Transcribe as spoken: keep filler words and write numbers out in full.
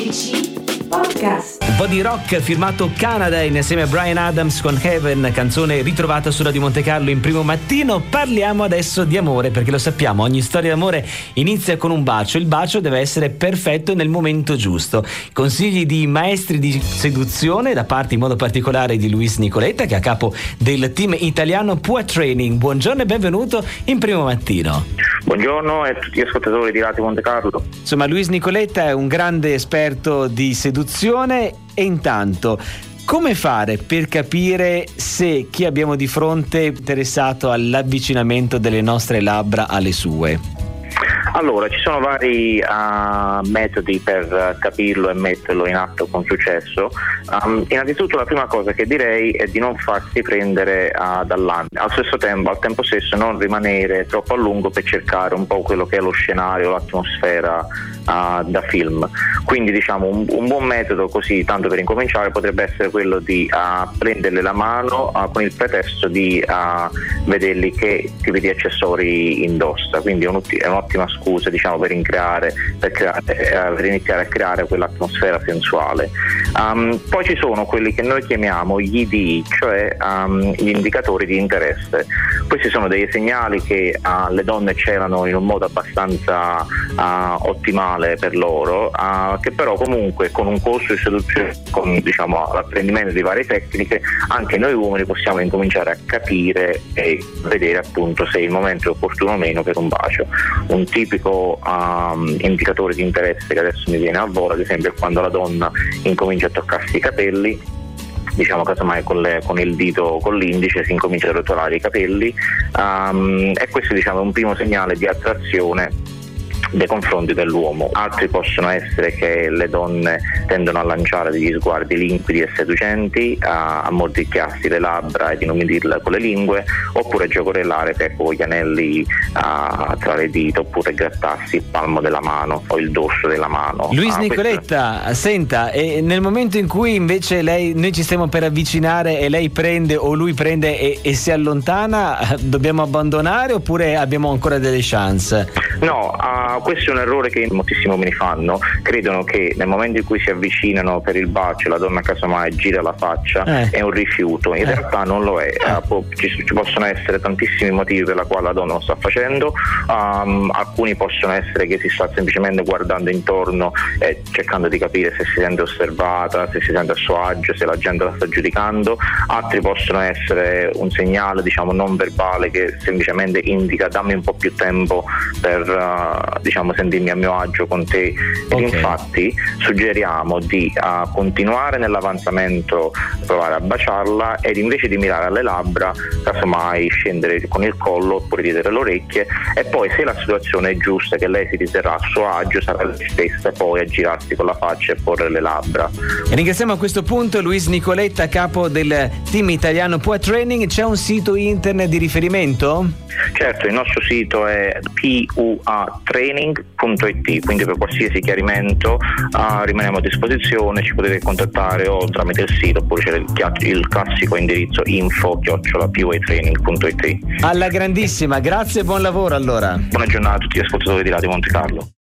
G C Podcast. Un po' di rock firmato Canada insieme a Bryan Adams con Heaven, canzone ritrovata su Radio Monte Carlo in Primo Mattino. Parliamo adesso di amore, perché lo sappiamo, ogni storia d'amore inizia con un bacio. Il bacio deve essere perfetto nel momento giusto. Consigli di maestri di seduzione da parte in modo particolare di Luis Nicoletta, che è a capo del team italiano Pua Training. Buongiorno e benvenuto in Primo Mattino. Buongiorno a tutti gli ascoltatori di Radio Monte Carlo. Insomma, Luis Nicoletta è un grande esperto di seduzione. E intanto, come fare per capire se chi abbiamo di fronte è interessato all'avvicinamento delle nostre labbra alle sue? Allora, ci sono vari uh, metodi per capirlo e metterlo in atto con successo. Um, innanzitutto la prima cosa che direi è di non farsi prendere uh, dall'ansia, al stesso tempo, al tempo stesso non rimanere troppo a lungo per cercare un po' quello che è lo scenario, l'atmosfera uh, da film. Quindi diciamo un, un buon metodo, così tanto per incominciare, potrebbe essere quello di uh, prenderle la mano uh, con il pretesto di uh, vederli che tipi di accessori indossa, quindi è, è un'ottima scusa diciamo per, creare, per, creare, eh, per iniziare a creare quell'atmosfera sensuale. Um, poi ci sono quelli che noi chiamiamo gli I D I, cioè um, gli indicatori di interesse. Questi sono dei segnali che uh, le donne celano in un modo abbastanza uh, ottimale per loro, uh, che però comunque con un corso di seduzione, con diciamo l'apprendimento di varie tecniche, anche noi uomini possiamo incominciare a capire e vedere appunto se il momento è opportuno o meno per un bacio. Un tipico um, indicatore di interesse che adesso mi viene a volo, ad esempio, è quando la donna incomincia a toccarsi i capelli, diciamo casomai con, le, con il dito, con l'indice si incomincia a rotolare i capelli, um, e questo diciamo è un primo segnale di attrazione nei confronti dell'uomo. Altri possono essere che le donne tendono a lanciare degli sguardi limpidi e seducenti, a, a mordicchiarsi le labbra ed inumidirle con le lingue, oppure giocorellare con gli anelli a, tra le dita, oppure grattarsi il palmo della mano o il dorso della mano. Luis ah, Nicoletta, questo... senta, e nel momento in cui invece lei, noi ci stiamo per avvicinare e lei prende o lui prende e, e si allontana, dobbiamo abbandonare oppure abbiamo ancora delle chance? No, uh, questo è un errore che moltissimi uomini fanno, credono che nel momento in cui si avvicinano per il bacio la donna casomai gira la faccia, eh. è un rifiuto, in eh. realtà non lo è, eh. uh, po- ci, ci possono essere tantissimi motivi per la quale la donna lo sta facendo, um, alcuni possono essere che si sta semplicemente guardando intorno e cercando di capire se si sente osservata, se si sente a suo agio, se la gente la sta giudicando, altri possono essere un segnale diciamo non verbale che semplicemente indica dammi un po' più tempo per uh, diciamo sentirmi a mio agio con te. Okay. Ed infatti suggeriamo di uh, continuare nell'avanzamento, provare a baciarla ed invece di mirare alle labbra casomai scendere con il collo oppure dietro le orecchie, e poi se la situazione è giusta, che lei si riterrà a suo agio, sarà lei stessa poi a girarsi con la faccia e porre le labbra. E ringraziamo a questo punto Luis Nicoletta, capo del team italiano Pua Training. C'è un sito internet di riferimento? Certo, il nostro sito è pua training punto it, quindi per qualsiasi chiarimento uh, rimaniamo a disposizione, ci potete contattare o tramite il sito oppure c'è il, il classico indirizzo info chiocciola pua training punto it. Alla grandissima, grazie e buon lavoro allora. Buona giornata a tutti gli ascoltatori di Radio Monte Carlo.